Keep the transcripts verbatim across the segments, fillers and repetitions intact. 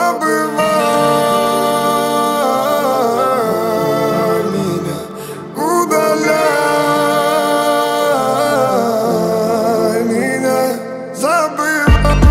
забывай меня, удаляй меня, забывай.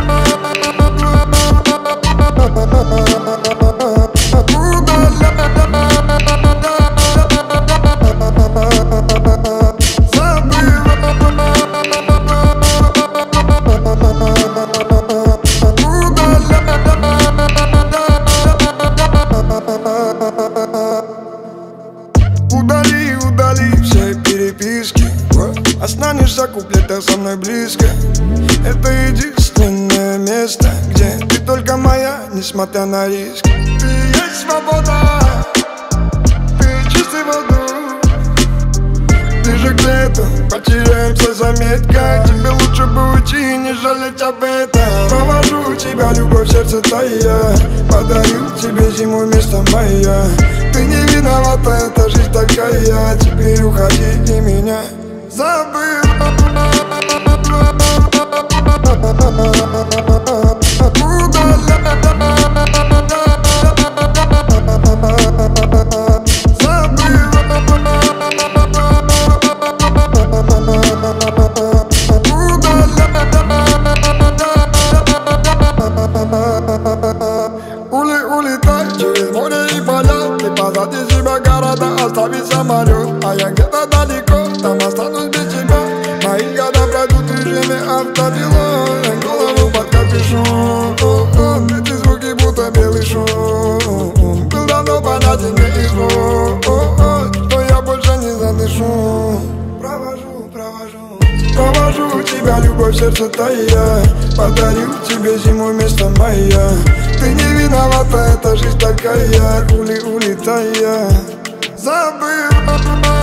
Удали, удали все переписки. Останешься куплета со мной близко. Это единственное место, где ты только моя, несмотря на риски. Ты есть свобода, ты чистый воздух. Ближе к лету потеряемся заметка. Тебе лучше бы уйти и не жалеть об этом. Провожу тебя, любовь, сердце тая. Подарю тебе зиму вместо мая. Ты не виновата, эта жизнь такая. Теперь уходи и меня забывай. Улетай через море и поля. Ты позади себя города, оставить самолет. А я где-то далеко, там останусь без тебя. Мои года пройдут в режиме автопилот. Голову под капюшон. Эти звуки будто белый шум. Был давно понятен мне исход, что я больше не задышу. Провожу, провожу Провожу тебя, любовь, сердце тая. Подарю тебе зиму вместо мая. Ты не виновата, эта жизнь такая. Ули, улетая, забывай.